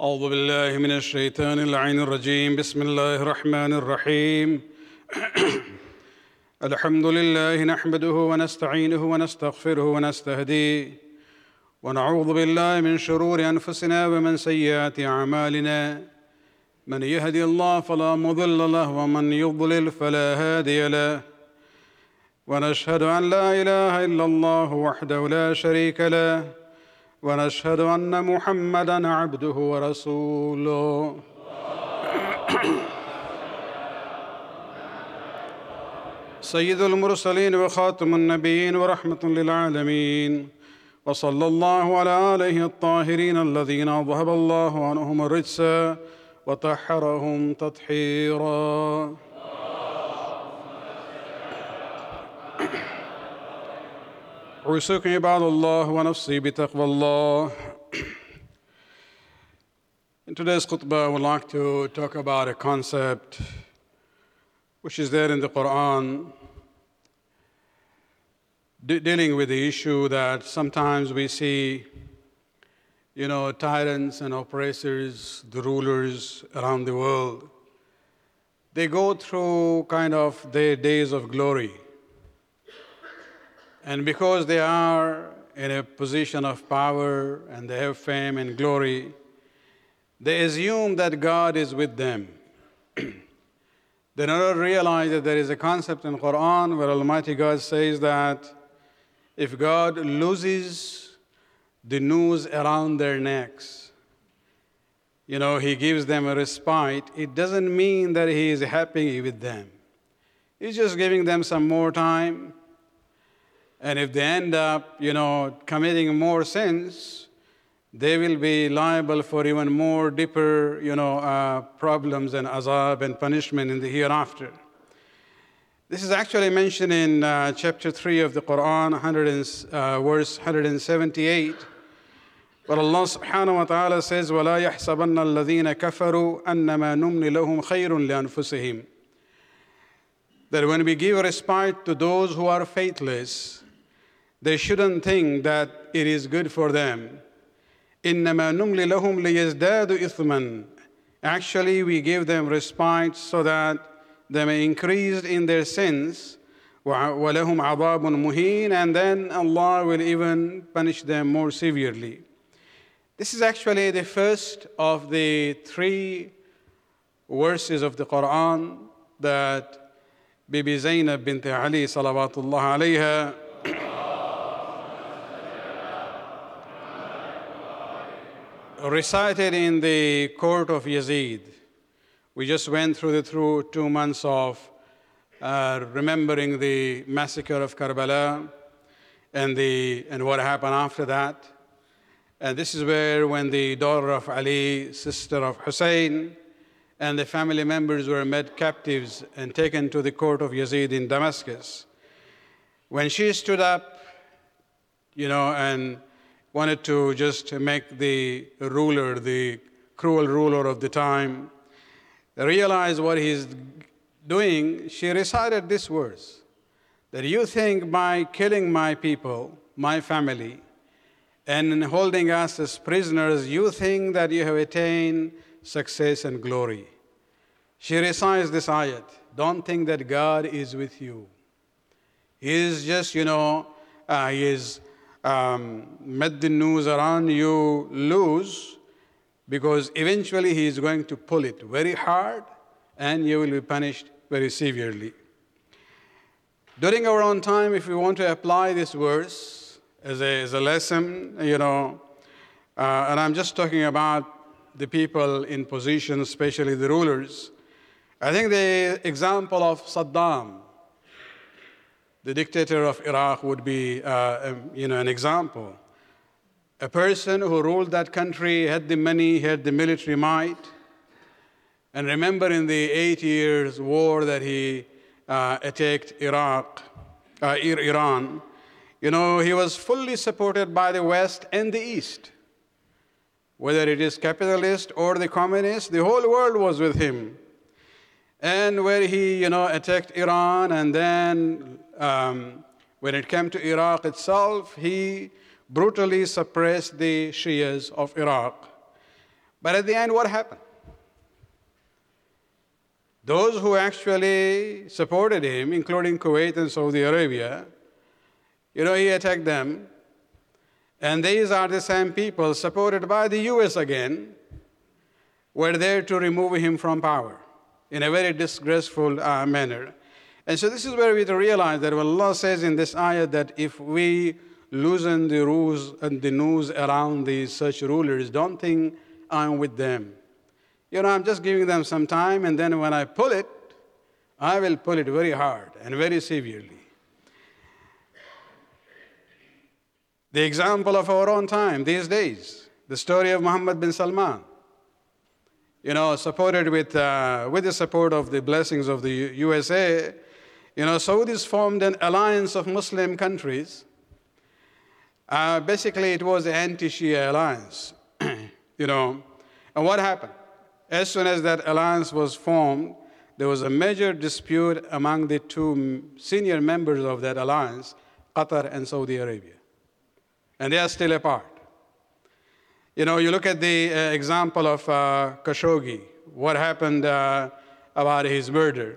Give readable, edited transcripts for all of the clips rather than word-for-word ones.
أعوذ بالله من الشيطان اللعين الرجيم بسم الله الرحمن الرحيم الحمد لله نحمده ونستعينه ونستغفره ونستهديه ونعوذ بالله من شرور أنفسنا ومن سيئات أعمالنا من يهدي الله فلا مضل له ومن يضلل فلا هادي له ونشهد أن لا إله إلا الله وحده لا شريك له ونشهد أن محمدًا عبده ورسوله سيد المرسلين وخاتم النبيين ورحمة للعالمين وصلى الله على آله الطاهرين الذين أذهب الله عنهم الرجس وطهرهم تطهيرا أوصيكم عباد الله ونفسي بتقوى الله. In today's khutbah, I would like to talk about a concept which is there in the Quran, dealing with the issue that sometimes we see, tyrants and oppressors, the rulers around the world, they go through kind of their days of glory. And because they are in a position of power and they have fame and glory, they assume that God is with them. They don't realize that there is a concept in Quran where Almighty God says that if God loses the noose around their necks, He gives them a respite, it doesn't mean that He is happy with them. He's just giving them some more time. And if they end up, committing more sins, they will be liable for even more deeper, problems and azab and punishment in the hereafter. This is actually mentioned in chapter 3 of the Quran, verse 178, where Allah subhanahu wa ta'ala says, وَلَا يَحْسَبَنَّ الَّذِينَ كَفَرُوا أَنَّمَا نُمْلِ لَهُمْ خَيْرٌ لِأَنفُسِهِمْ. That when we give respite to those who are faithless, they shouldn't think that it is good for them. إِنَّمَا نُمْلِ لَهُمْ لِيَزْدَادُوا إِثْمًا. Actually, we give them respite so that they may increase in their sins. وَلَهُمْ عَذَابٌ مُهِينٌ. And then Allah will even punish them more severely. This is actually the first of the 3 verses of the Quran that Bibi Zainab bint Ali salawatullah alayha recited in the court of Yazid. We just went through 2 months of remembering the massacre of Karbala and what happened after that. And this is where when the daughter of Ali, sister of Hussein, and the family members were made captives and taken to the court of Yazid in Damascus. When she stood up, and wanted to just make the ruler, the cruel ruler of the time, realize what he's doing, she recited this verse, that you think by killing my people, my family, and holding us as prisoners, you think that you have attained success and glory. She recites this ayat, don't think that God is with you. He is just, He is made the noose around you loose, because eventually He is going to pull it very hard and you will be punished very severely. During our own time, if we want to apply this verse as a lesson, and I'm just talking about the people in position, especially the rulers, I think the example of Saddam, the dictator of Iraq, would be, an example. A person who ruled that country, had the money, had the military might. And remember in the 8 years war that he attacked Iran, he was fully supported by the West and the East. Whether it is capitalist or the communist, the whole world was with him. And where he, attacked Iran, and then when it came to Iraq itself, he brutally suppressed the Shias of Iraq. But at the end, what happened? Those who actually supported him, including Kuwait and Saudi Arabia, he attacked them. And these are the same people, supported by the US again, were there to remove him from power in a very disgraceful manner. And so this is where we realize that when Allah says in this ayah that if we loosen the rules and the noose around these such rulers, don't think I'm with them. I'm just giving them some time, and then when I pull it, I will pull it very hard and very severely. The example of our own time these days, the story of Mohammed bin Salman, supported with the support of the blessings of the USA, Saudis formed an alliance of Muslim countries. Basically, it was the anti-Shia alliance, And what happened? As soon as that alliance was formed, there was a major dispute among the two senior members of that alliance, Qatar and Saudi Arabia. And they are still apart. You look at the example of Khashoggi, what happened about his murder.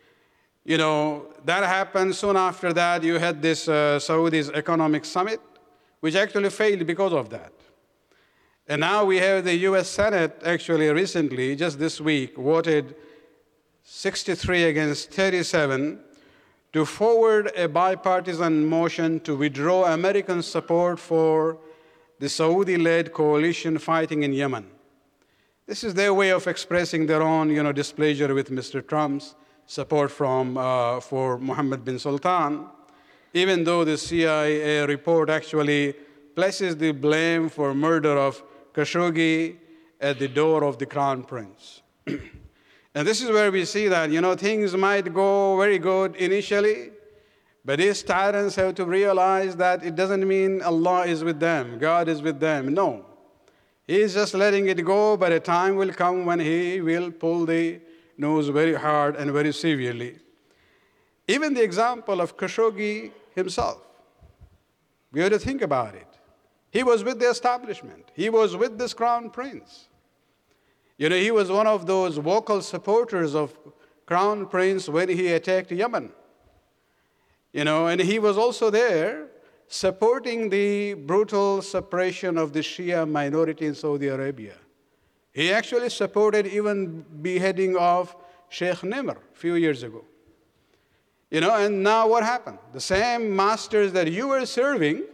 That happened soon after that. You had this Saudi's economic summit, which actually failed because of that. And now we have the US Senate actually recently, just this week, voted 63 against 37 to forward a bipartisan motion to withdraw American support for the Saudi-led coalition fighting in Yemen. This is their way of expressing their own, displeasure with Mr. Trump's support for Mohammed bin Sultan, even though the CIA report actually places the blame for murder of Khashoggi at the door of the Crown Prince. And this is where we see that, things might go very good initially, but these tyrants have to realize that it doesn't mean Allah is with them, God is with them. No. He is just letting it go, but a time will come when He will pull the nose very hard and very severely. Even the example of Khashoggi himself, we have to think about it. He was with the establishment. He was with this Crown Prince. He was one of those vocal supporters of Crown Prince when he attacked Yemen. And he was also there supporting the brutal suppression of the Shia minority in Saudi Arabia. He actually supported even beheading of Sheikh Nimr a few years ago. And now what happened? The same masters that you were serving,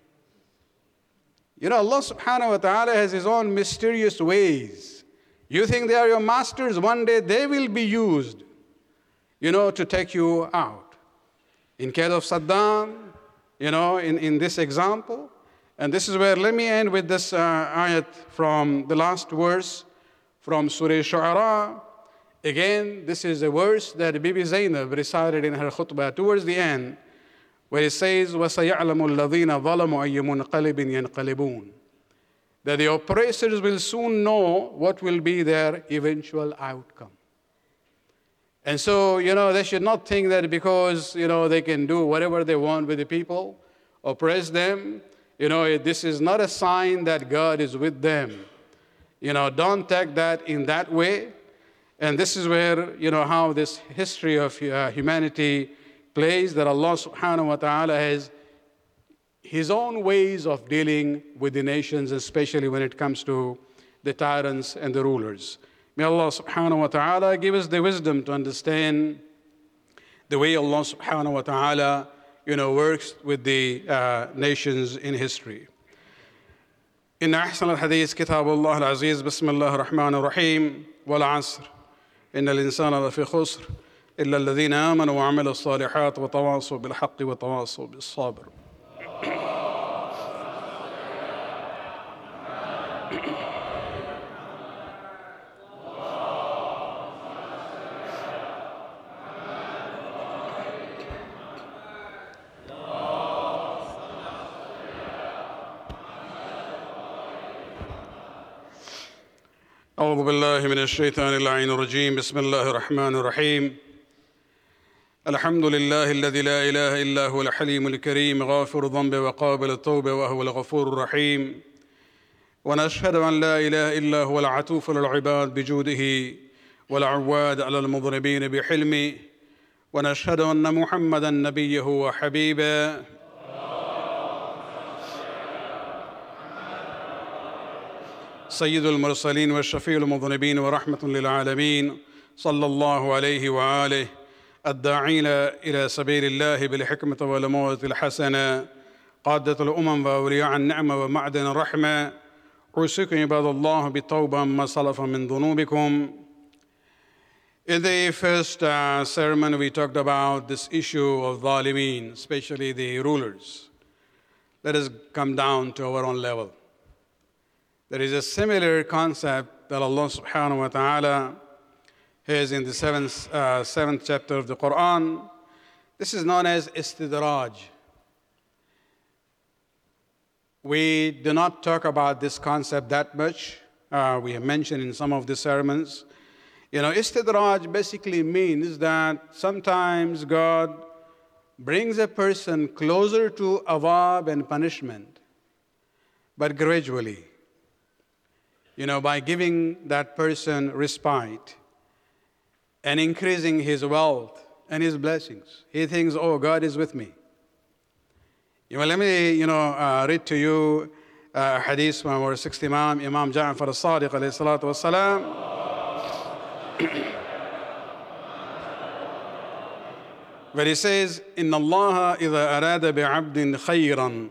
Allah subhanahu wa ta'ala has His own mysterious ways. You think they are your masters, one day they will be used, to take you out. In case of Saddam, in this example, and this is where, let me end with this ayat from the last verse from Surah Shu'ara. Again, this is a verse that Bibi Zainab recited in her khutbah towards the end, where it says, وَسَيَعْلَمُ الَّذِينَ ظَلَمُوا أَيُّ مُنْقَلِبٍ يَنْقَلِبُونَ, that the oppressors will soon know what will be their eventual outcome. And so, they should not think that because, they can do whatever they want with the people, oppress them, this is not a sign that God is with them. Don't take that in that way. And this is where, how this history of humanity plays, that Allah subhanahu wa ta'ala has His own ways of dealing with the nations, especially when it comes to the tyrants and the rulers. May Allah subhanahu wa ta'ala give us the wisdom to understand the way Allah subhanahu wa ta'ala, works with the nations in history. إن أحسن الحديث كتاب الله العزيز بسم الله الرحمن الرحيم والعصر إن الإنسان لفي خسر إلا الذين آمنوا وعملوا الصالحات وتواصوا بالحق وتواصوا بالصبر. أعوذ بالله من الشيطان اللعين الرجيم بسم الله الرحمن الرحيم الحمد لله الذي لا إله إلا هو الحليم الكريم غافر الذنب وقابل التوبة وهو الغفور الرحيم ونشهد أن لا إله إلا هو العطوف للعباد بجوده والعواد على المذنبين بحلمه ونشهد أن محمدًا نبيه وحبيبه سيد المرسلين والشفيع المذنبين ورحمة للعالمين صلى الله عليه وآله الداعين إلى سبيل الله بالحكمة والموعظة الحسنة قادة الأمم وأولياء النعمة ومعدن الرحمة أوصيكم عباد الله بالتوبة ما سلف من ذنوبكم. In the first sermon, we talked about this issue of Zalimin, especially the rulers. Let us come down to our own level. There is a similar concept that Allah subhanahu wa ta'ala has in the seventh chapter of the Quran. This is known as istidraj. We do not talk about this concept that much. We have mentioned in some of the sermons. Istidraj basically means that sometimes God brings a person closer to awab and punishment, but gradually. By giving that person respite and increasing his wealth and his blessings. He thinks, oh, God is with me. Let me, read to you a hadith from our sixth Imam, Imam Ja'far al-Sadiq alayhi salatu wassalam. Where he says, إِنَّ اللَّهَ إِذَا أَرَادَ بِعَبْدٍ خَيْرًا.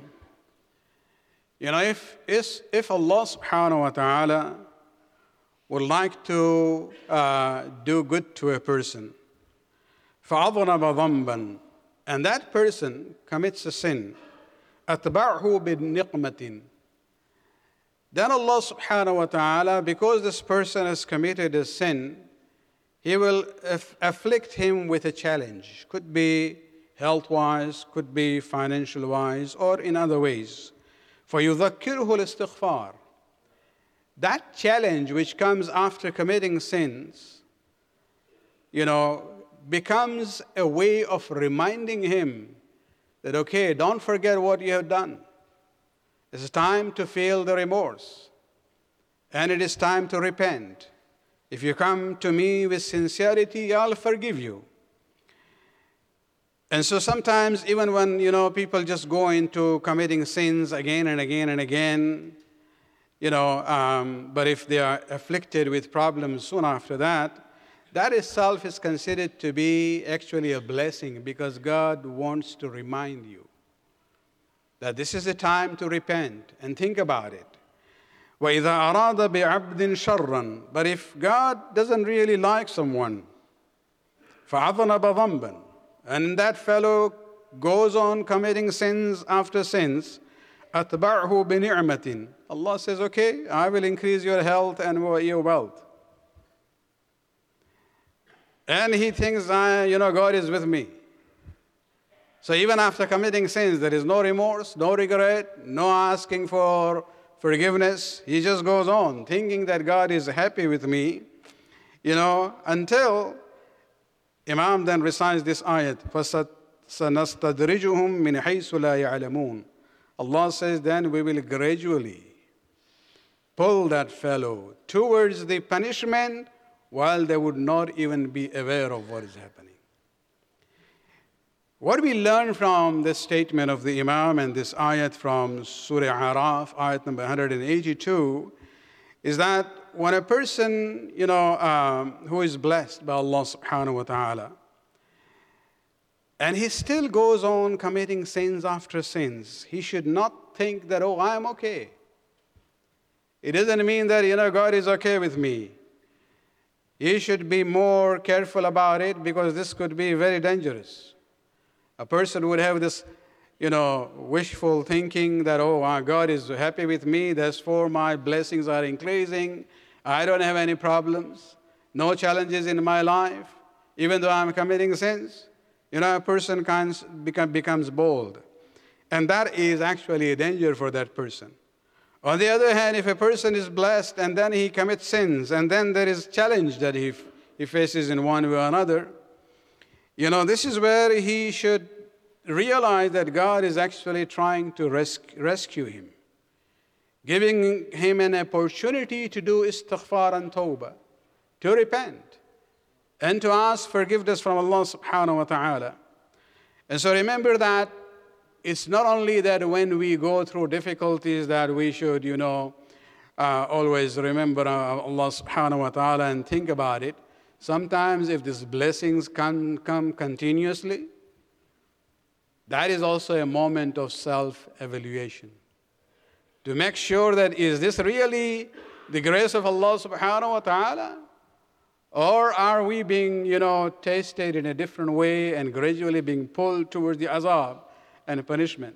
If Allah subhanahu wa ta'ala would like to do good to a person, فَأَضْرَبَ ذَنْبًا, and that person commits a sin, أَتْبَعْهُ بِالنِّقْمَةٍ, then Allah subhanahu wa ta'ala, because this person has committed a sin, He will afflict him with a challenge. Could be health-wise, could be financial-wise, or in other ways. فَيُذَكِّرُهُ الْإِسْتِغْفَارِ. That challenge which comes after committing sins, becomes a way of reminding him that, okay, don't forget what you have done. It's time to feel the remorse. And it is time to repent. If you come to me with sincerity, I'll forgive you. And so sometimes, even when, people just go into committing sins again and again and again, but if they are afflicted with problems soon after that, that itself is considered to be actually a blessing, because God wants to remind you that this is the time to repent and think about it. وَإِذَا أَرَادَ بِعَبْدٍ شَرًّا. But if God doesn't really like someone, فَعَظَنَبَ ذَنْبًا, and that fellow goes on committing sins after sins, أَتْبَعْهُ بِنِعْمَةٍ. Allah says, okay, I will increase your health and your wealth. And he thinks, God is with me. So even after committing sins, there is no remorse, no regret, no asking for forgiveness. He just goes on thinking that God is happy with me, until Imam then recites this ayat, فَسَنَسْتَدْرِجُهُمْ مِنْ حَيْثُ لَا يَعْلَمُونَ. Allah says, then we will gradually pull that fellow towards the punishment while they would not even be aware of what is happening. What we learn from this statement of the Imam and this ayat from Surah Araf, ayat number 182, is that when a person, who is blessed by Allah subhanahu wa ta'ala, and he still goes on committing sins after sins, he should not think that, oh, I am okay. It doesn't mean that, God is okay with me. He should be more careful about it, because this could be very dangerous. A person would have this, wishful thinking that, oh, God is happy with me, therefore my blessings are increasing. I don't have any problems, no challenges in my life, even though I'm committing sins. A person becomes bold. And that is actually a danger for that person. On the other hand, if a person is blessed and then he commits sins, and then there is challenge that he faces in one way or another, this is where he should realize that God is actually trying to rescue him. giving him an opportunity to do istighfar and tawbah, to repent, and to ask forgiveness from Allah subhanahu wa ta'ala. And so remember that it's not only that when we go through difficulties that we should, always remember Allah subhanahu wa ta'ala and think about it. Sometimes if these blessings come continuously, that is also a moment of self-evaluation. To make sure that is this really the grace of Allah subhanahu wa ta'ala? Or are we being, tasted in a different way and gradually being pulled towards the azab and punishment?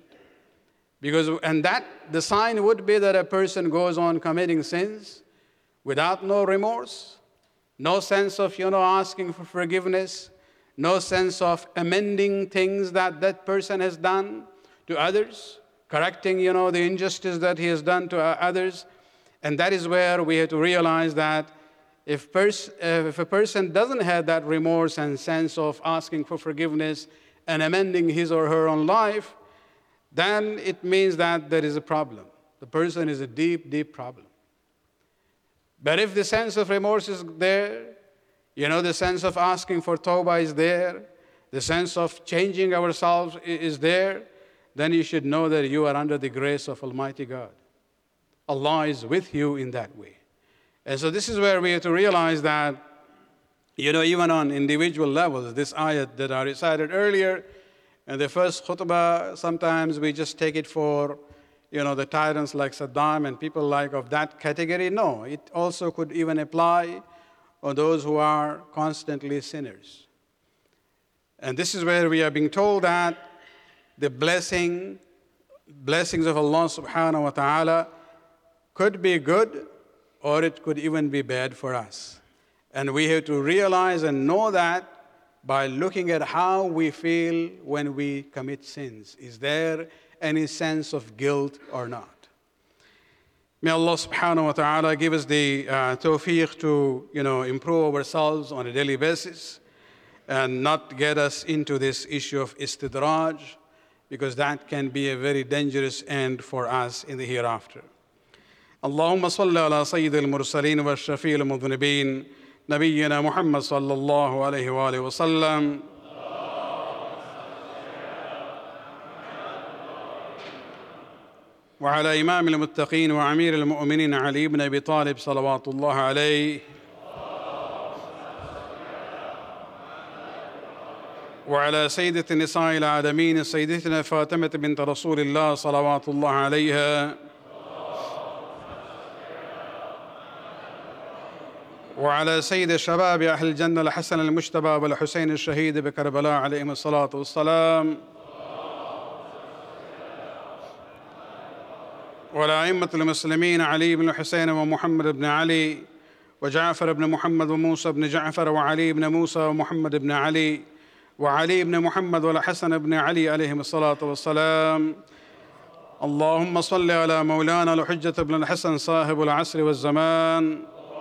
The sign would be that a person goes on committing sins without no remorse, no sense of, asking for forgiveness, no sense of amending things that person has done to others, correcting, the injustice that he has done to others. And that is where we have to realize that if a person doesn't have that remorse and sense of asking for forgiveness and amending his or her own life, then it means that there is a problem. The person is a deep, deep problem. But if the sense of remorse is there, the sense of asking for tawbah is there, the sense of changing ourselves is there, then you should know that you are under the grace of Almighty God. Allah is with you in that way. And so this is where we have to realize that, even on individual levels, this ayat that I recited earlier, in the first khutbah, sometimes we just take it for, the tyrants like Saddam and people like of that category. No, it also could even apply on those who are constantly sinners. And this is where we are being told that the blessings of Allah subhanahu wa ta'ala could be good or it could even be bad for us. And we have to realize and know that by looking at how we feel when we commit sins. Is there any sense of guilt or not? May Allah subhanahu wa ta'ala give us the tawfiq to, improve ourselves on a daily basis and not get us into this issue of istidraj, because that can be a very dangerous end for us in the hereafter. Allahumma salli ala sayyid al-mursaleen wa shafi al-mudhnibeen nabiyyina Muhammad sallallahu alayhi wa alihi wa sallam. وعلى إمام المتقين وأمير المؤمنين علي بن أبي طالب صلوات الله عليه وعلى سيدة النساء العالمين سيدتنا فاطمة بنت رسول الله صلوات الله عليها وعلى سيد شباب أهل الجنة الحسن المجتبى والحسين الشهيد بكربلاء عليهم الصلاة والسلام وعلى أئمة المسلمين علي بن الحسين ومحمد بن علي وجعفر بن محمد وموسى بن جعفر وعلي بن موسى ومحمد بن علي وعلي بن محمد والحسن بن علي عليهم الصلاة والسلام. اللهم صل على مولانا الحجة بن الحسن صاحب العصر والزمان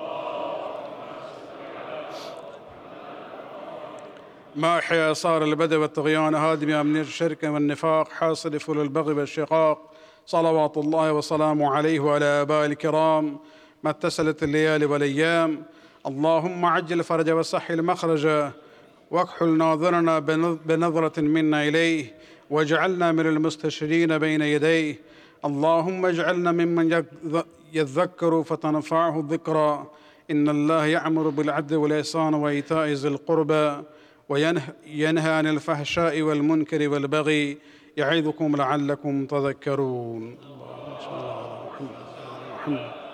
ما أحيا آثار البدء والطغيان هادم من الشرك والنفاق حاصل فول البغي والشقاق صلوات الله وسلامه عليه وعلى آبائه الكرام ما اتصلت الليالي والأيام. اللهم عجل فرج وسهل مخرجه واكحل ناظرنا بنظرة منا إليه واجعلنا من المستشرين بين يديه. اللهم اجعلنا ممن يذكر فتنفعه الذكرى. إن الله يأمر بالعدل والإحسان وإيتاء ذي القربى وينهى عن الفحشاء والمنكر والبغي يعظكم لعلكم تذكرون. اللهم صل على محمد.